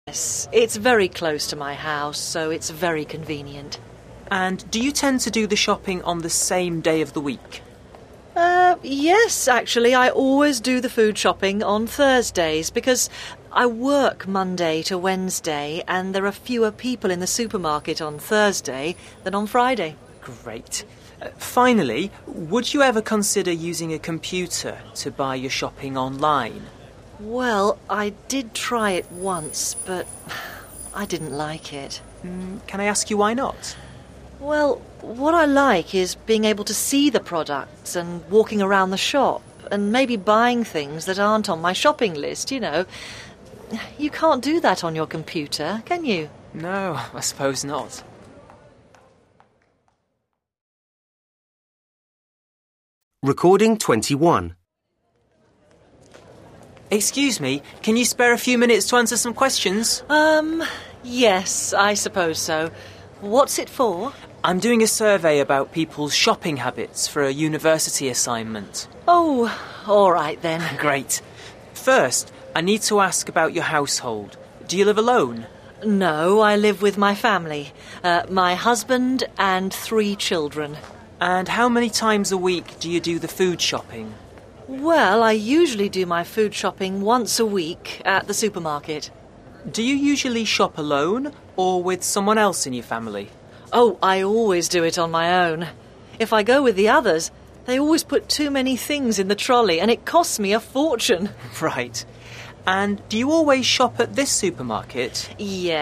Yes, it's very close to my house, so it's very convenient. And do you tend to do the shopping on the same day of the week? Yes, actually, I always do the food shopping on Thursdays because I work Monday to Wednesday and there are fewer people in the supermarket on Thursday than on Friday. Great. Finally, would you ever consider using a computer to buy your shopping online? Well, I did try it once, but I didn't like it. Can I ask you why not? Well, what I like is being able to see the products and walking around the shop and maybe buying things that aren't on my shopping list, you know. You can't do that on your computer, can you? No, I suppose not. Recording 21. Excuse me, can you spare a few minutes to answer some questions? Yes, I suppose so. What's it for? I'm doing a survey about people's shopping habits for a university assignment. Oh, all right then. Great. First, I need to ask about your household. Do you live alone? No, I live with my family. My husband and 3 children. And how many times a week do you do the food shopping? Well, I usually do my food shopping once a week at the supermarket. Do you usually shop alone or with someone else in your family? Oh, I always do it on my own. If I go with the others, they always put too many things in the trolley and it costs me a fortune. Right. And do you always shop at this supermarket? Yeah.